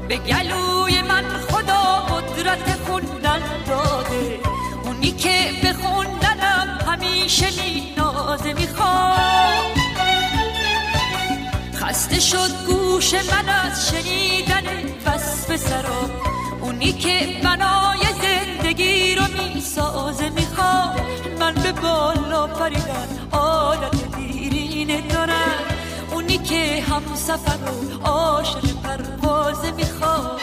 به گلوی من خدا قدرت خوندن داده، اونی که به خوندنم همیشه مینازه میخواد. خسته شد گوش من از شنیدن وصف سرا، اونی که بنای زندگی رو میسازه میخواد. من به بالا پریدن عادت دیرینه دارم، اونی که هم سفر و عاشق پروازه میخواد.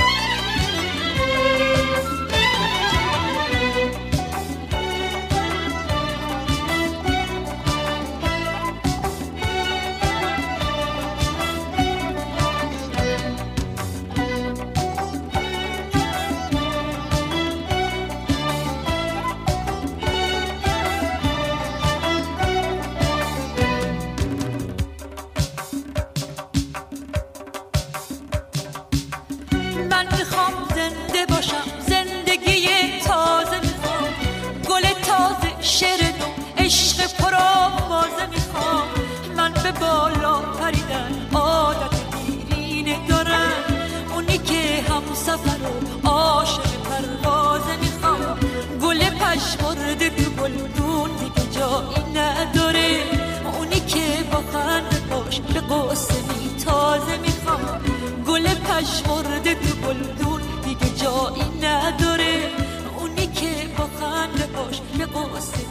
من میخوام زنده باشم، زندگی تازه میخوام، گل تازه، شعر نو، عشق پرآوازه میخوام. من به بالا پریدن عادت دیرینه دارم، اونی که هم سفر و عاشق پروازه میخوام. گل پژمرده تو گلدون دیگه جایی نداره، اونی که با خنده باش به قصه تازه میخوام. گل پژمرده تو گلدون دیگه جایی نداره، اونی که با خنده باش به قصه